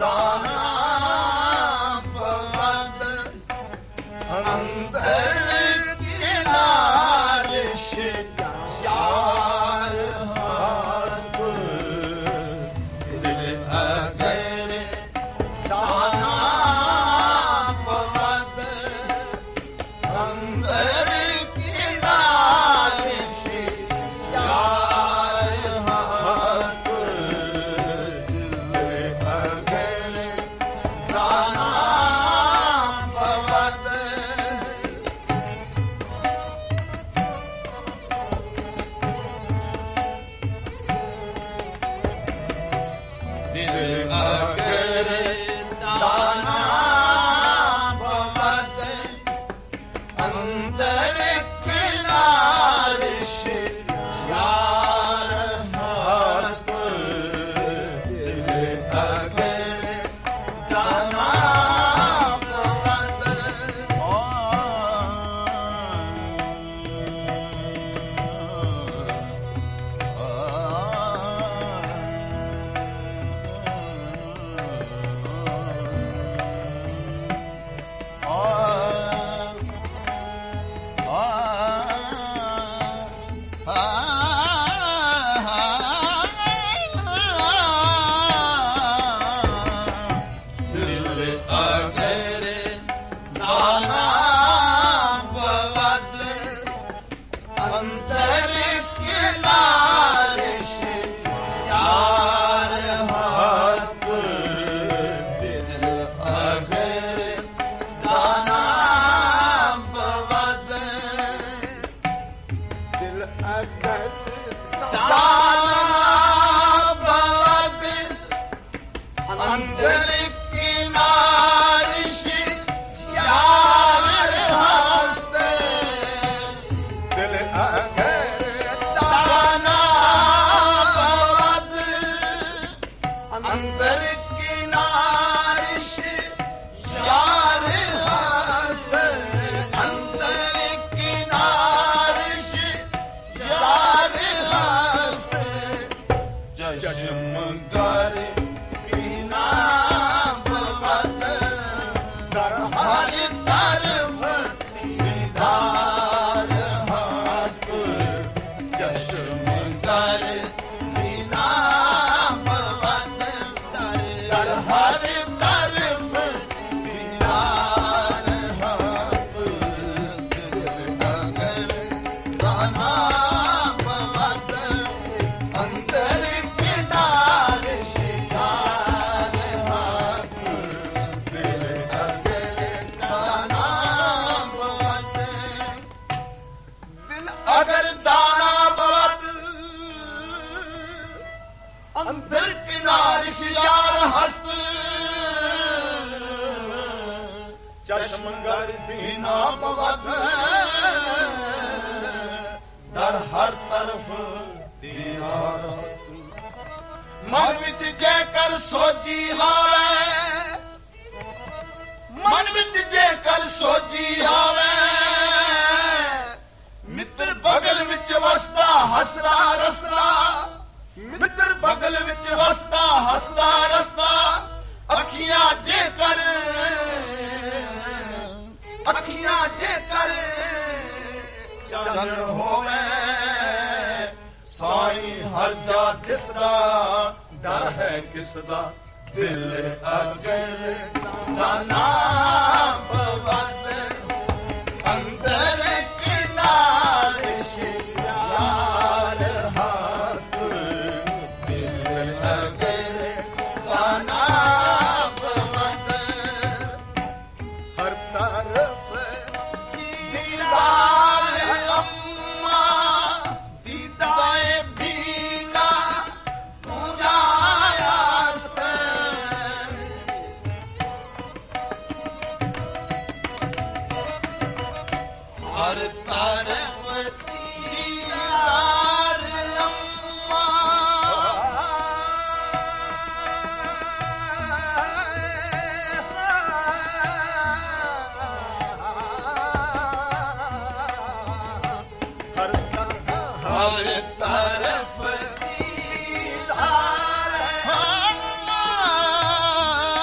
ਦਾਨਾ ਪਵਦ ਅੰਦਰ ਕਿਨਾਰਿਸ਼ ਯਾਰ ਹਸਤ ਦਿਲ ਅਗਰ ਦਾਨਾ ਪਵਦ ਅੰਦਰ ਕਿਨਾਰਿਸ਼ ਯਾਰ ਹਸਤ ਦਿਲ ਅਗਰ ਦਾਨਾ ਪਵਦ ਦਿਲ ਅਗਰ ਦਾਨਾ ਪਵਦ ਅੰਦਰ ਕਿਨਾਰਿਸ਼ ਯਾਰ ਹਸਤ ਦਿਲ ਅਗਰ ਦਾਨਾ ਪਵਦ ਦਿਲ ਅਗਰ ਦਾਨਾ ਪਵਦ ਅੰਦਰ ਕਿਨਾਰਿਸ਼ ਯਾਰ ਹਸਤ ਦਿਲ ਅਗਰ ਦਾਨਾ ਪਵਦ ਦਿਲ ਅਗਰ ਦਾਨਾ ਪਵਦ ਅੰਦਰ ਕਿਨਾਰਿਸ਼ ਯਾਰ ਹਸਤ ਦਿਲ ਅਗਰ ਦਾਨਾ ਪਵਦ ਅੰਦਰ ਕਿਨਾਰਿਸ਼ ਯਾਰ ਹਸਤ ਅੰਦਰ ਕਿਨਾਰਿਸ਼ ਯਾਰ ਹਸਤ ਚਸ਼ਮਗਰ ਬਿਨਾ ਪਵਦ ਦਰ ਹਰ ਤਰਫ ਦੀਦਾਰ ਹਸਤ ਚਸ਼ਮਗਰ ਬਿਨਾ ਪਵਦ ਦਰ ਹਰ ਤਰਫ ਦੀਦਾਰ ਹਸਤ ਦਿਲ ਅਗਰ ਦਾਨਾ ਪਵਦ ਅੰਦਰ ਕਿਨਾਰਿਸ਼ ਯਾਰ ਹਸਤ ਦਿਲ ਅਗਰ ਦਾਨਾ ਪਵਦ ਦਿਲ ਅਗਰ ਦਾਨਾ ਪਵਦ ਅੰਦਰ ਕਿਨਾਰਿਸ਼ ਯਾਰ ਹਸਤ ਚਸ਼ਮਗਰ ਬਿਨਾ ਪਵਦ ਦਰ ਹਰ ਤਰਫ ਦੀਦਾਰ ਹਸਤ ਮਨ ਵਿੱਚ ਜੇਕਰ ਸੋਚੀ ਹਾਵੇ ਮਨ ਵਿੱਚ ਜੇਕਰ ਸੋਚੀ ਹਾਵੇ ਮਿੱਤਰ ਬਗਲ ਵਿੱਚ ਵਸਦਾ ਹੱਸਦਾ ਰਸਦਾ ਮਿੱਤਰ ਬਗਲ ਵਿੱਚ ਵਸਦਾ ਹੱਸਦਾ ਰਸਦਾ ਅੱਖੀਆਂ ਜੇਕਰ ਚਾਨਣ ਹੋਵੇ ਸਾਈ ਹਰ ਜਾ ਦਿਸਦਾ ਡਰ ਹੈ ਕਿਸ ਦਾ ਦਿਲ ਅਗਰ ਦਾਨਾ ਪਵਦ ਅੰਦਰ ਕਿਨਾਰਿਸ਼ ਯਾਰ ਹਸਤ ਦਿਲ ਅਗਰ ਦਾਨਾ ਪਵਦ ਹਰ ਤਰਫ ਦੀਦਾਰ ਅੰਮਾ ਦੀਦਾਏ ਬੀਨਾ ਪੂਜਾਯਾਸਤ ਹਰ ਤਰਫ ਦੀਦਾਰ ਅੰਮਾ हर तरफ दीदार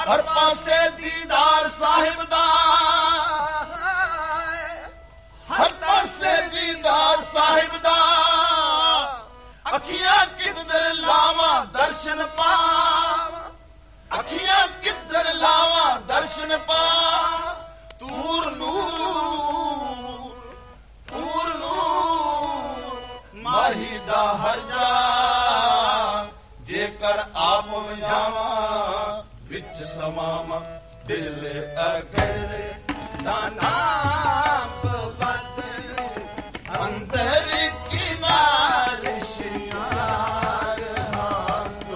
ਹਰ ਪਾਸੇ ਦੀਦਾਰ ਸਾਹਿਬ ਦਾ, ਹਰ ਪਾਸੇ ਦੀਦਾਰ ਸਾਹਿਬ ਦਾ। ਅੱਖੀਆਂ ਕਿੱਧਰ ਲਾਵਾਂ ਦਰਸ਼ਨ ਪਾਵਾਂ, ਅੱਖੀਆਂ ਕਿੱਧਰ ਲਾਵਾਂ ਦਰਸ਼ਨ ਪਾਵਾਂ। ਤੂਰ ਨੂਰ, ਤੂਰ ਨੂਰ ਮਾਹੀ ਦਾ ਹਰ ਜਾ। ਜੇਕਰ ਆਪ ਜਾਵਾਂ ਵਿੱਚ ਸਮਾਵਾਂ, ਦਿਲ ਅਗਰ ਦਾਨਾ ਪਵਤ ਅੰਦਰ ਕਿਨਾਰ ਸ਼ਿਆਰ ਹਸਤ।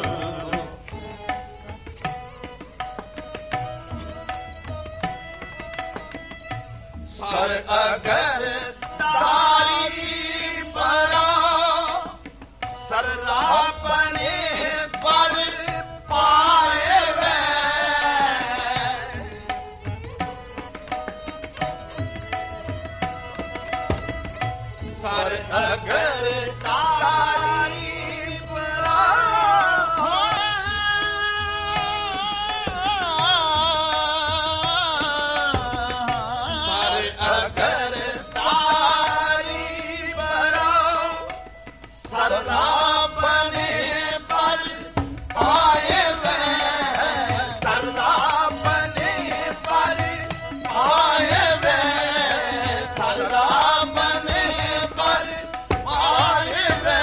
ਸਰ ਅਗਰ ਤਾਰੀ ਬਰਾ, ਸਰਰਾ ਬਨੇ ਪਰ ਪਾਏ ਵੇ। ਸਰ ਅਗਰ ਤਾਰੀ ਬਰਾ, ਸਰ ਅਗਰ ਤਾਰੀ ਬਰਾ, ਸਰਰਾ ਬਨੇ ਪਰ ਪਾਏ ਵੇ। ਸਰਰਾ ਬਨੇ ਪਰ ਪਾਏ ਵੇ, ਸਰਰਾ ਬਨੇ ਪਰ ਪਾਏ ਵੇ।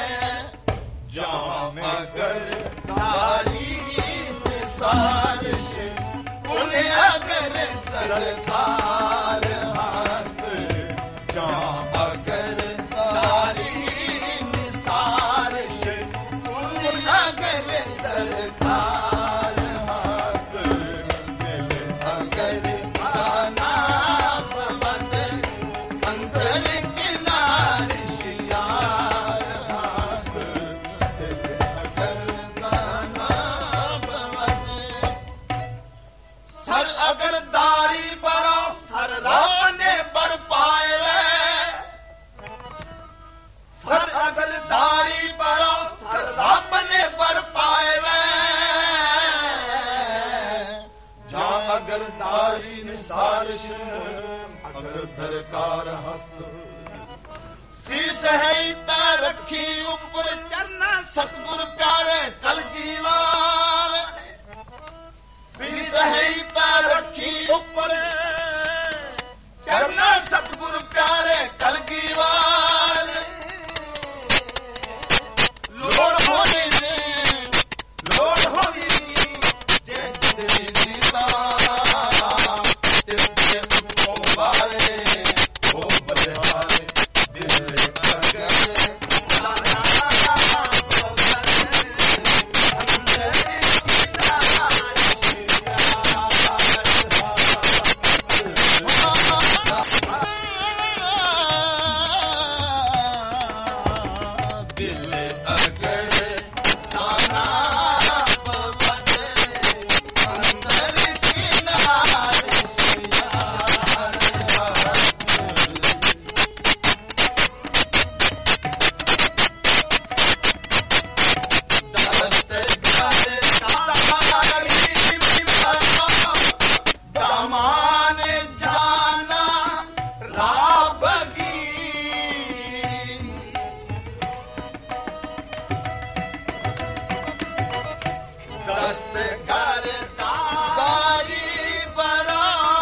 ਜਾਮ ਅਗਰ ਤਾਰੀ ਸਾਰਿਸ਼, ਕੁਲ ਅਗਰ ਸਰਕਾਰ ਹਸਤ। ਜਾਮ ਅਗਰ ਤਾਰੀ ਸਾਰਿਸ਼, ਕੁਲ ਅਗਰ ਸਰਕਾਰ ਹਸਤ। ਦਿਲ ਅਗਰ ਆਨਾ ਪਵਤ ਅੰਦਰ ਕਿਨਾਰ ਸ਼ਿਆਰ ਹਸਤ। ਦਿਲ ਅਗਰ ਦਾਨਾ ਪਵਤ। ਸਰ ਅਗਰ ਦਾਰੀ ਬਰਾ, ਸਰ ਰੱਬ ਨੇ ਬਰ ਪਾਏ ਵੇ। ਸਰ ਅਗਰ ਦਾਰੀ ਬਰਾ, ਸਰ ਰੱਬ ਨੇ ਬਰ ਪਾਏ ਵੇ। ਜਾਂ ਅਗਰ ਦਾਰੀ ਨਿਸਾਰਿਸ਼, ਅਗਰ ਦਰਕਾਰ ਹਸਤ। ਸੀਸ ਹੈ ਤਾਂ ਰੱਖੀ ਉੱਪਰ ਚਰਨਾ ਸਤਿਗੁਰ ਪਿਆਰੇ ਕਲਗੀਵਾਲ। ਸੀਸ ਹੈ ਤਾਂ ਰੱਖੀ ਉੱਪਰ ਚਰਨਾ ਸਤਿਗੁਰ ਪਿਆਰੇ ਕਲਗੀਵਾਲ। ਲੋੜ ਹੋਣੀ ਨੇ, ਲੋੜ ਹੋਣੀ ਜੇ ਤੇਰੀ ਸੀਤਾ, ਤੇਰੇ ਉੱਪੋਂ ਵਾਲੇ ਹੋ ਬਲਿਹਾਰੇ। ਦਿਲ ਅਗਰ ਦਾਨਾ ਪਵਤ ਅੰਦਰ ਕਿਨਾਰ ਦਿਲ ਅਗਰ ਦਾਨਾ ਪਵਤ ਅੰਦਰ ਕਿਨਾਰ ਸ਼ਿਆਰ ਹਸਤ। दामान जाना राबगी, दस्तगर दारी बरा।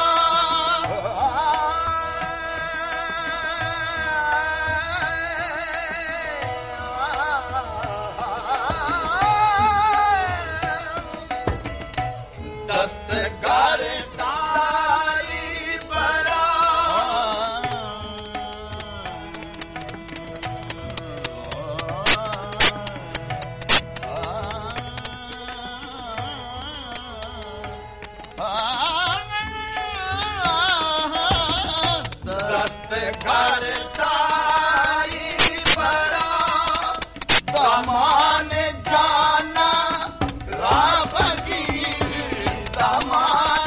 दस्तगर दारी बरा, दस्तगर दारी बरा। दामान जाना राबगी, दामान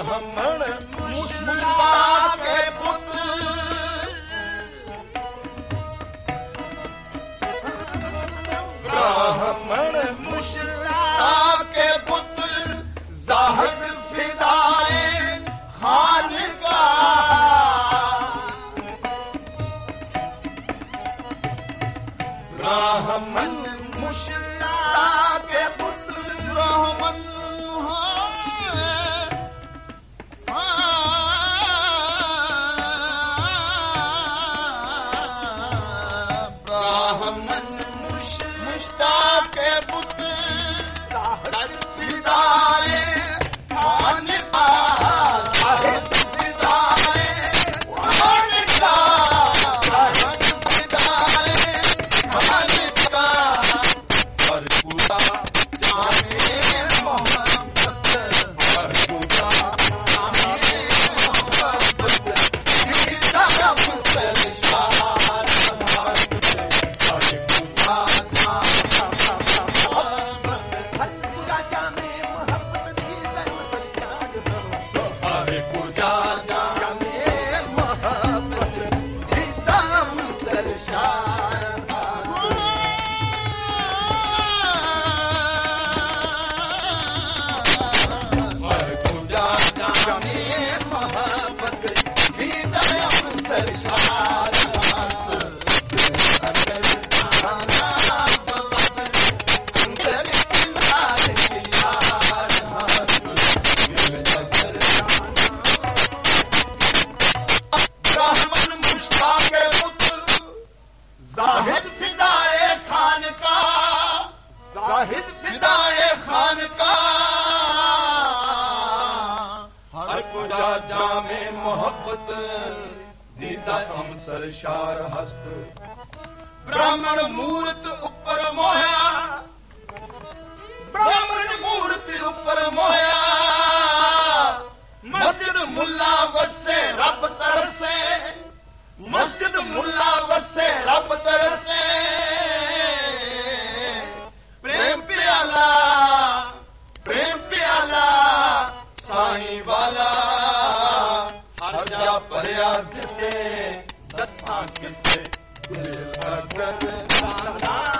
ब्राह्मण मुश्ता के पुत्र ब्राह्मण मुश्ता के पुत्र जाहिद फिदाए खान का ब्राह्मण मुश्ता के पुत्र ब्राह्मण ब्राह्मण मुश्ता के पुत्र फिदाए खान का फिदाए खान का फिदाए खान का और पूरा जाने मोहब्बत और पूरा जाने मोहब्बत सीधा मुसल जाहिद फिदाए खान का जाहिद फिदाए खान का हर पूजा जामे मोहब्बत दीदा हम सरशार हस्त ब्राह्मण मूर्त ऊपर मोहया ब्राह्मण मूर्त ऊपर मोहया मस्जिद मुल्ला वसे रब तरसे मस्जिद मुल्ला वसे रब तरसे प्रेम प्याला साईं वाला हर जा भरिया दिसे दसां किसे दिल अगर